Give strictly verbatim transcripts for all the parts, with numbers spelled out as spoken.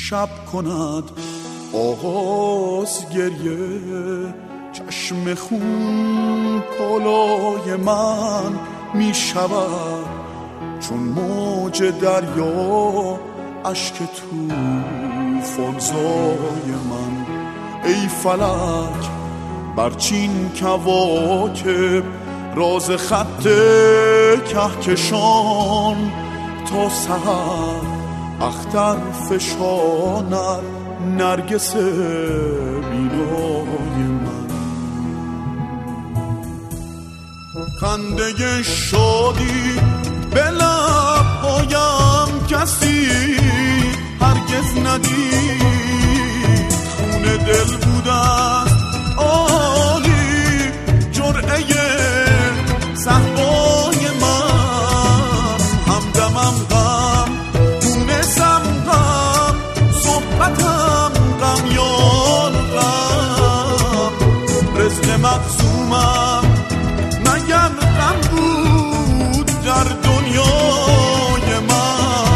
شب کند آغاز گریه، چشم خون پالای من می شود چون موج دریا اشک طوفان‌زای من. ای فلک برچین کواکب راز خط کهکشان، تا سحر اختر فشاند نرگس بینای من. خنده شادی به لب‌هایم کسی هرگز ندید، خون دل بودن عالی جرعه صحبای من. همدمم غم مونسم غم صحبتم غم یار غم، رزق مقسومم مگر غم بود در دنیای من.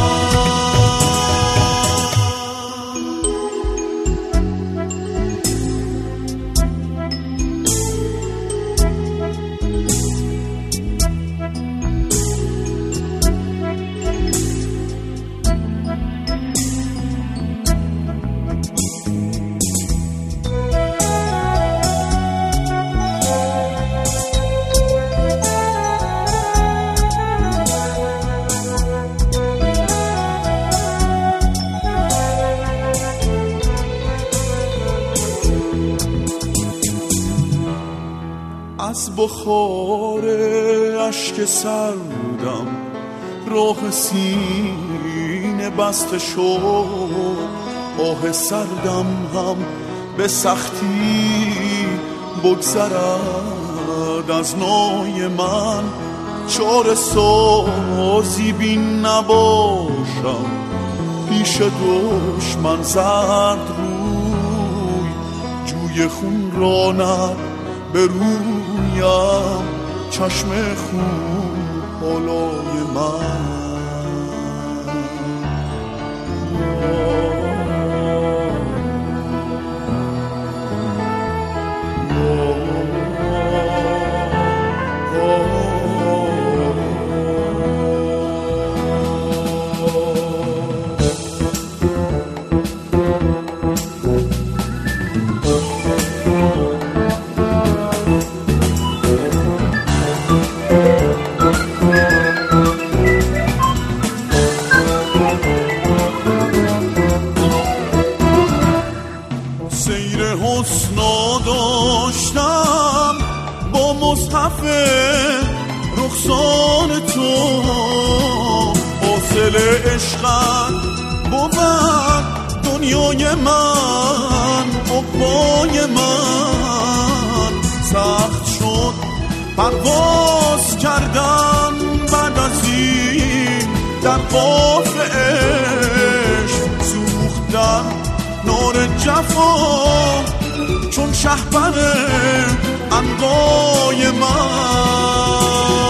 از بخار اشک سردم راه سینه بسته شد، آه سردم هم به سختی بگذرد از نای من. چاره سازی بین نباشم پیش دشمن زرد روی، جوی خون راند به رویم چشم خون پالای من. داشتم با مصحف رخسان تو، حاصل عشقت بود دنیای من عقبای من. سخت شد پرواز کردن بعد از این در قاف عشق، سوختن نار جفا چون شهپر عنقای من.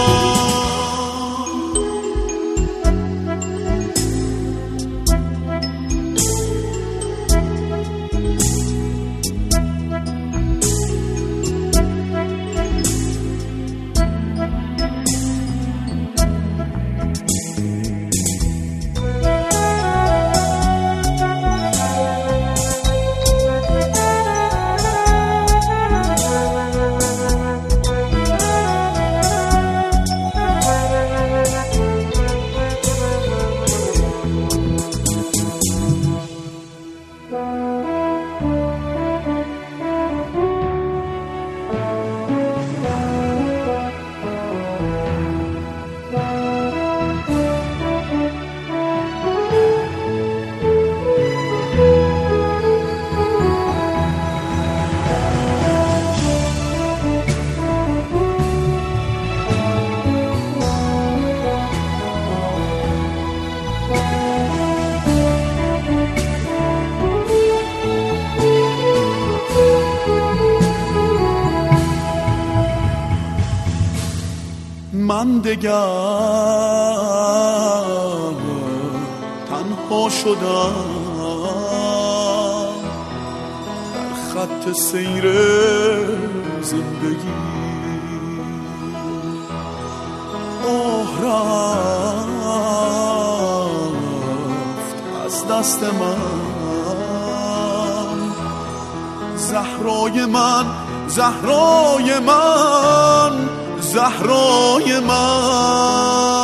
من دگر تنها شدم، خط سیر زندگی. آه رفت از دست من زهرای من، زهرای من، زهرای من.